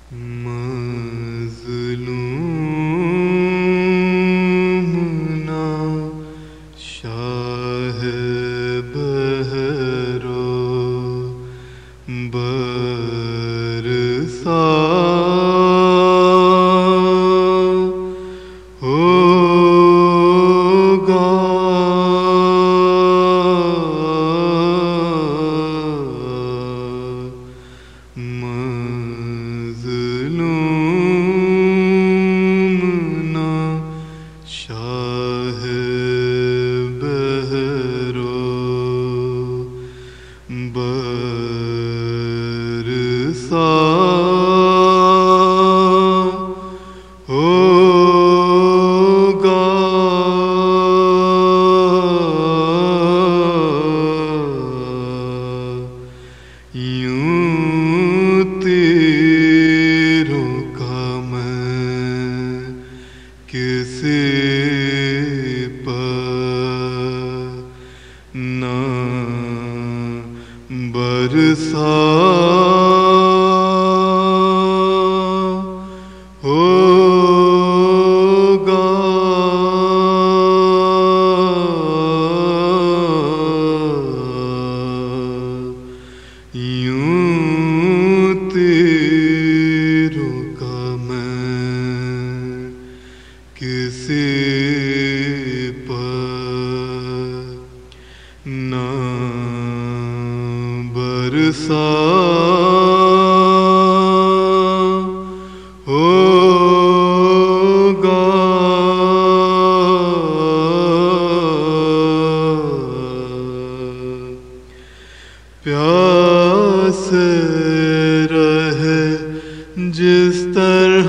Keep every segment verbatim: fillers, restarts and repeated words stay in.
مظلوم نا شاہ بہرو برسا ہوگا مظلوم نا شاہ بہرو برسا ہوگا یوں تیروں کا میں کسی پر نہ برسا ہوگا یوں تیروں کا میں کسی پر نہ برسا ہوگا پیاس رہے جس طرح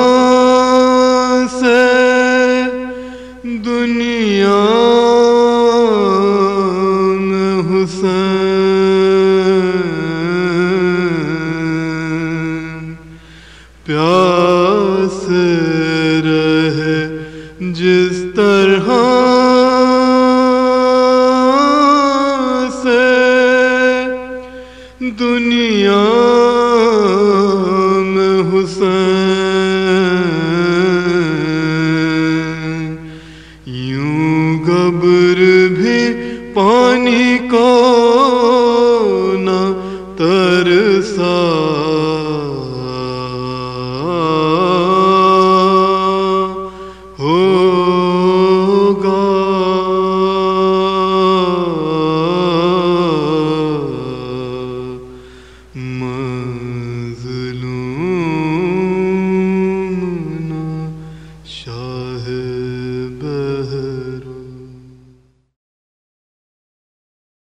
سے دنیا میں حسین پیاس رہے جس طرح سے دنیا میں حسین